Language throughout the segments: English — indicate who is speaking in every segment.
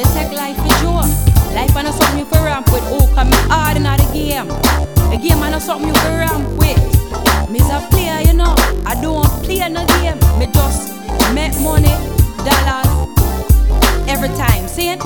Speaker 1: You take life for joke. Life ain't something you for ramp with. Oh, come hard in the game. The game ain't something you for ramp with. Me's a player, you know. I don't play no game. Me just make money, dollars, every time. See it?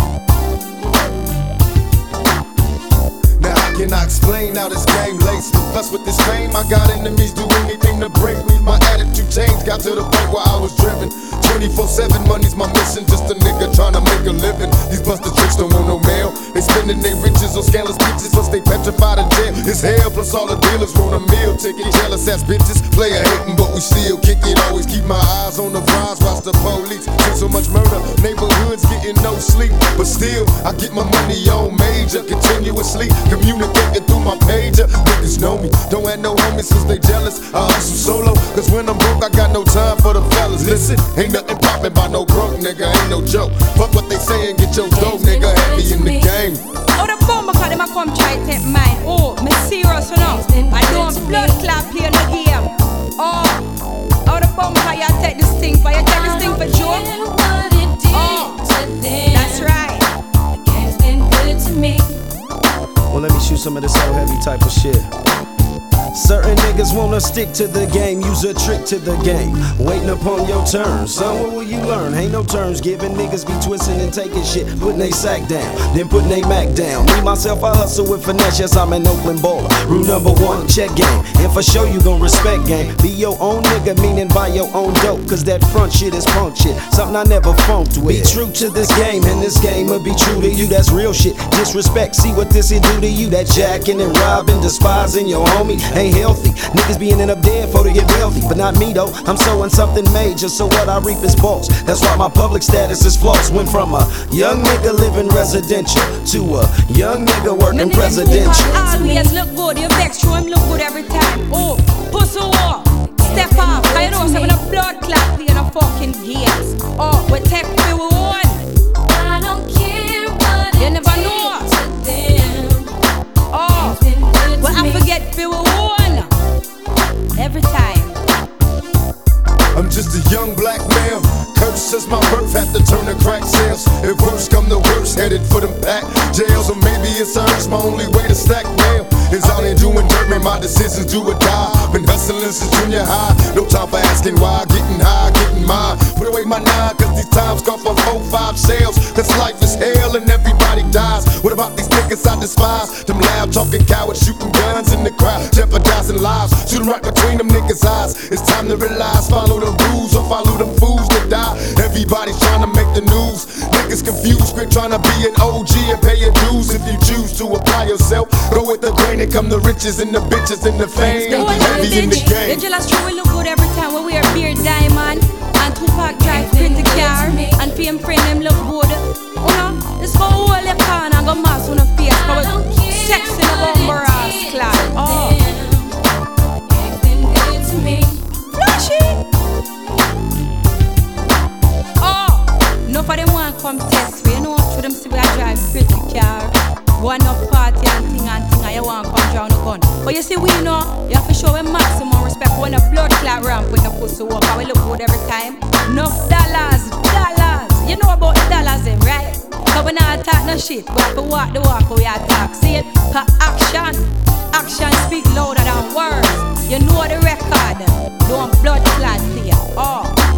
Speaker 2: Now how can I explain how this game laced? Plus with this fame, I got enemies do anything to break me. My attitude changed, got to the point where I was driven. 24/7 money's my mission, just a nigga trying to make a living. These busted tricks don't want no mail. They spending their riches on scandalous bitches, plus they petrified of jail. It's hell, plus all the dealers want a meal ticket. Jealous ass bitches, player hating, but we still kick it. Always keep my eyes on the prize, watch the police. See so much murder, neighborhoods getting no sleep. But still, I get my money on major, continuously communicating through my pager. Niggas know me, don't have no homies cause they jealous. I hustle solo, cause when I'm broke I got no time for the fellas. Listen, ain't nothing poppin' by no broke nigga, ain't no joke. Fuck what they say and get your dough, nigga, heavy in the game.
Speaker 1: Oh, the bomber cause them a come try to take mine. Oh, me serious, you know. I don't blood clot play no game. Oh, the bomber cause you take this thing for, you take this thing for joke. Oh, that's right.
Speaker 3: The game's been good to me.
Speaker 4: Well, let me shoot some of this old heavy type of shit. Certain niggas wanna stick to the game, use a trick to the game, waiting upon your turn. Son, what will you learn? Ain't no terms given. Niggas be twisting and taking shit, putting they sack down, then putting they Mac down. Me, myself, I hustle with finesse, yes, I'm an Oakland baller. Rule number one, check game, and for sure you gon' respect game. Be your own nigga, meaning buy your own dope, cause that front shit is punk shit, something I never funked with. Be true to this game, and this game will be true to you, that's real shit. Disrespect, see what this will do to you. That jacking and robbing, despising your homie ain't healthy. Niggas be ending up dead for to get wealthy, but not me though. I'm sowing something major, so what I reap is balls. That's why my public status is floss. Went from a young nigga living residential to a young nigga working presidential.
Speaker 1: Always look good, you vex, show him look good every time. Oh, pussy walk, step off. I know some of the blood clot playing a fucking games. Oh, we take we won.
Speaker 3: I don't care what
Speaker 1: you never know. Oh, well I forget we won. Every time.
Speaker 2: I'm just a young black male. Curse since my birth, had to turn to crack sales. If worse come to worse, headed for them pack jails. Or maybe it's urge, my only way to stack mail is out here doing dirt, man, my decisions do or die. Been hustling since junior high, no time for asking why. Getting high, getting mine. Put away my 9, cause these times call for 4-5 sales. Cause life is hell and everybody dies. What about these niggas I despise? Them loud talking cowards shooting guns in the crowd, jeopardizing lives. Shoot 'em right between them niggas' eyes. It's time to realize, follow the rules or follow them fools that die. Everybody's trying to make the news. Niggas confused, quit trying to be an OG and pay your dues. If you choose to apply yourself, go with the grain and come the riches and the bitches and the fame. Heavy in the game.
Speaker 1: The jealous true we look good every time when we wear beard diamond and Tupac drive pretty car and fame friend them look good. You know, it's for all your can and go mass on the face. Cause we sexy about Baras class. Oh, flashy. Oh, no for them want come test we, you know. For them see we drive pretty car, go on up party and thing and you want come drown the gun. But you see we know, you have to show them maximum respect. When a blood clot ramp with the pussy walk, and we look good every time. Enough dollars, you know about the dollars them, right? Cause we not talk no shit, we have to walk the walk we attack. See it? Cause action speak louder than words. You know the record, don't blood clot here. Oh.